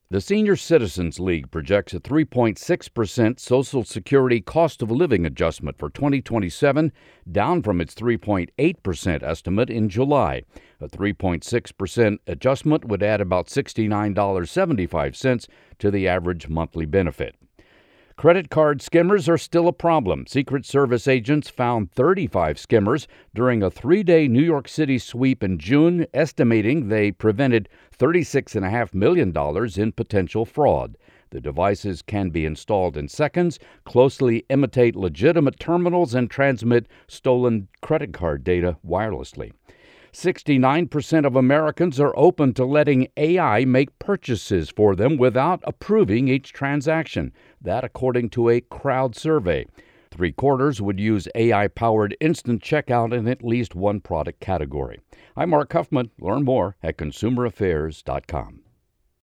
The Senior Citizens League projects a 3.6% Social Security cost of living adjustment for 2027, down from its 3.8% estimate in July. A 3.6% adjustment would add about $69.75 to the average monthly benefit. Credit card skimmers are still a problem. Secret Service agents found 35 skimmers during a 3-day New York City sweep in June, estimating they prevented $36.5 million in potential fraud. The devices can be installed in seconds, closely imitate legitimate terminals, and transmit stolen credit card data wirelessly. 69% of Americans are open to letting AI make purchases for them without approving each transaction. That according to a crowd survey. 3/4 would use AI-powered instant checkout in at least one product category. I'm Mark Huffman. Learn more at consumeraffairs.com.